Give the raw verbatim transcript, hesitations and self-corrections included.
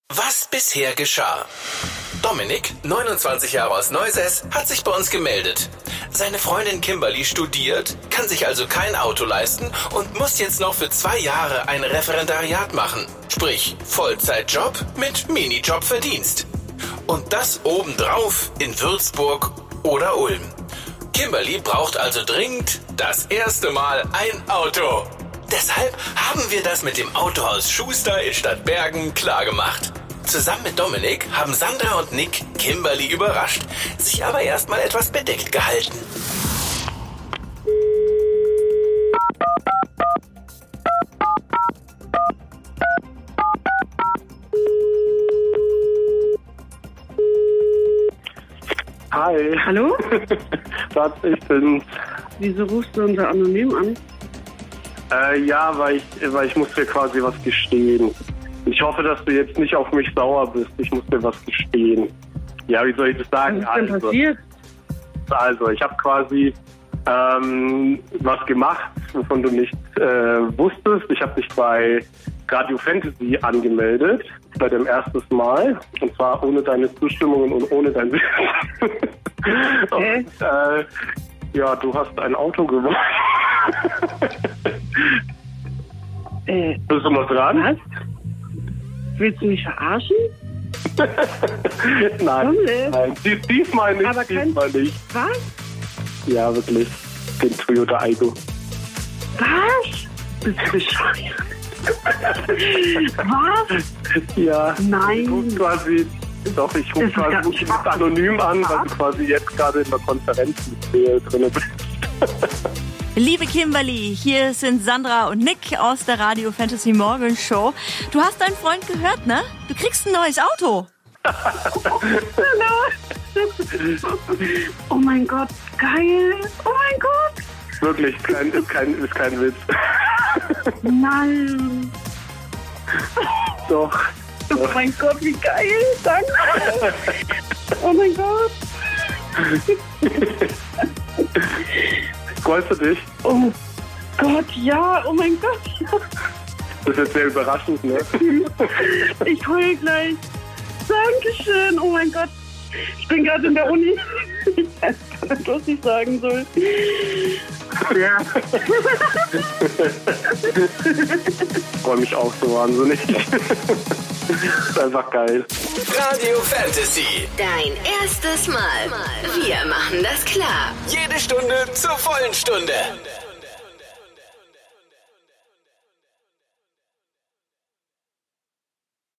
Was bisher geschah. Dominik, neunundzwanzig Jahre aus Neusäß, hat sich bei uns gemeldet. Seine Freundin Kimberly studiert, kann sich also kein Auto leisten und muss jetzt noch für zwei Jahre ein Referendariat machen. Sprich, Vollzeitjob mit Minijobverdienst. Und das obendrauf in Würzburg oder Ulm. Kimberly braucht also dringend das erste Mal ein Auto. Deshalb haben wir das mit dem Autohaus Schuster in Stadtbergen klargemacht. Zusammen mit Dominik haben Sandra und Nick Kimberly überrascht, sich aber erstmal etwas bedeckt gehalten. Hi. Hallo? Was, ich bin's. Wieso rufst du unser Anonym an? Äh, ja, weil ich, weil ich muss dir quasi was gestehen. Ich hoffe, dass du jetzt nicht auf mich sauer bist. Ich muss dir was gestehen. Ja, wie soll ich das sagen? Was ist denn also, passiert? also, ich habe quasi ähm, was gemacht, wovon du nicht äh, wusstest. Ich habe dich bei Radio Fantasy angemeldet, bei dem ersten Mal. Und zwar ohne deine Zustimmung und ohne dein Wissen. Okay. Und, äh, ja, du hast ein Auto gewonnen. Äh, Bist du noch dran? was? Willst du mich verarschen? Nein, Dominik? nein, dies, diesmal nicht, Aber kein- diesmal nicht. Was? Ja, wirklich. Den Toyota Aygo. Was? Bist du bescheuert? Was? Ja. Ich Nein. ruf quasi, doch, ich rufe Das ist quasi ganz ruf schwach. anonym an, weil du quasi jetzt gerade in der Konferenz mit mir drin bist. Liebe Kimberly, hier sind Sandra und Nick aus der Radio Fantasy Morgen Show. Du hast deinen Freund gehört, ne? Du kriegst ein neues Auto. Oh mein Gott, geil. Oh mein Gott. Wirklich, kein, ist, kein, ist kein Witz. Nein. Doch. Oh mein Gott, wie geil. Danke. Oh mein Gott. Freust du dich? Oh Gott, ja. Oh mein Gott, ja. Das ist jetzt sehr überraschend, ne? Ich heul gleich. Dankeschön. Oh mein Gott. Ich bin gerade in der Uni. Ich weiß gar nicht, was ich sagen soll. Ja. Ich freue mich auch so wahnsinnig. Das ist einfach geil. Radio Fantasy. Dein erstes Mal. Wir machen das klar. Jede Stunde zur vollen Stunde.